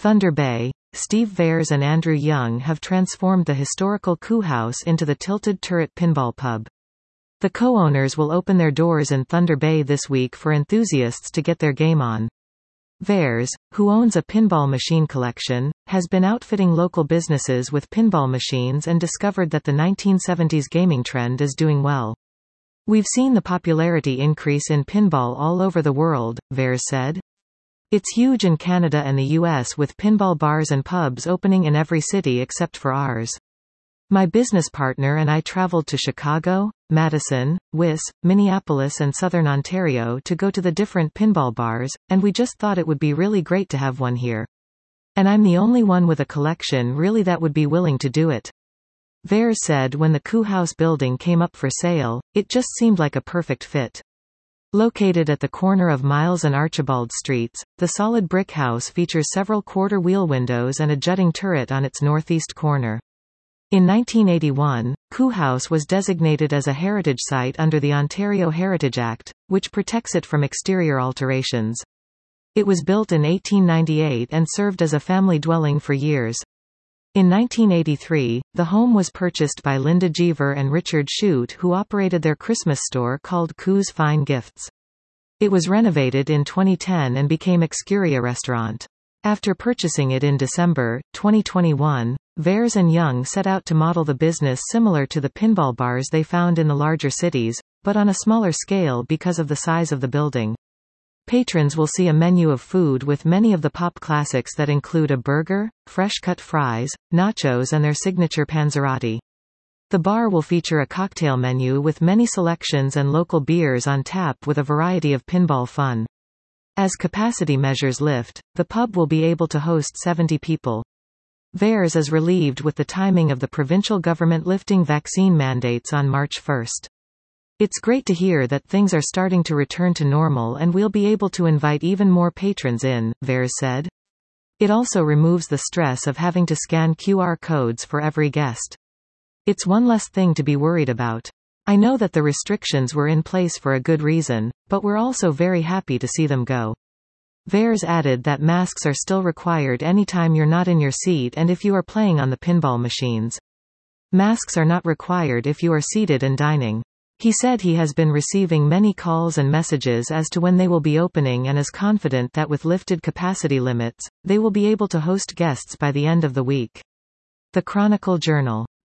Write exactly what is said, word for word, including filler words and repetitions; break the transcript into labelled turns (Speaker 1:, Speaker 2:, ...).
Speaker 1: Thunder Bay. Steve Vairs and Andrew Young have transformed the historical Coo House into the Tilted Turret Pinball Pub. The co-owners will open their doors in Thunder Bay this week for enthusiasts to get their game on. Vairs, who owns a pinball machine collection, has been outfitting local businesses with pinball machines and discovered that the nineteen seventies gaming trend is doing well. "We've seen the popularity increase in pinball all over the world," Vairs said. "It's huge in Canada and the U S with pinball bars and pubs opening in every city except for ours. My business partner and I traveled to Chicago, Madison, Wis, Minneapolis and Southern Ontario to go to the different pinball bars, and we just thought it would be really great to have one here. And I'm the only one with a collection really that would be willing to do it." Vairs said when the Coo House building came up for sale, it just seemed like a perfect fit. Located at the corner of Miles and Archibald Streets, the solid brick house features several quarter-wheel windows and a jutting turret on its northeast corner. In nineteen eighty-one, Coo House was designated as a heritage site under the Ontario Heritage Act, which protects it from exterior alterations. It was built in eighteen ninety-eight and served as a family dwelling for years. In nineteen eighty-three, the home was purchased by Linda Jeever and Richard Shute, who operated their Christmas store called Coo's Fine Gifts. It was renovated in twenty ten and became Excuria Restaurant. After purchasing it in December twenty twenty-one, Vairs and Young set out to model the business similar to the pinball bars they found in the larger cities, but on a smaller scale because of the size of the building. Patrons will see a menu of food with many of the pop classics that include a burger, fresh-cut fries, nachos and their signature panzerotti. The bar will feature a cocktail menu with many selections and local beers on tap with a variety of pinball fun. As capacity measures lift, the pub will be able to host seventy people. Vairs is relieved with the timing of the provincial government lifting vaccine mandates on March first. "It's great to hear that things are starting to return to normal and we'll be able to invite even more patrons in," Vairs said. "It also removes the stress of having to scan Q R codes for every guest. It's one less thing to be worried about. I know that the restrictions were in place for a good reason, but we're also very happy to see them go." Vairs added that masks are still required anytime you're not in your seat and if you are playing on the pinball machines. Masks are not required if you are seated and dining. He said he has been receiving many calls and messages as to when they will be opening and is confident that with lifted capacity limits, they will be able to host guests by the end of the week. The Chronicle Journal.